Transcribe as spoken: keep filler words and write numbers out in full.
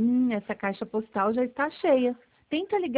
Hum, essa caixa postal já está cheia. Tenta ligar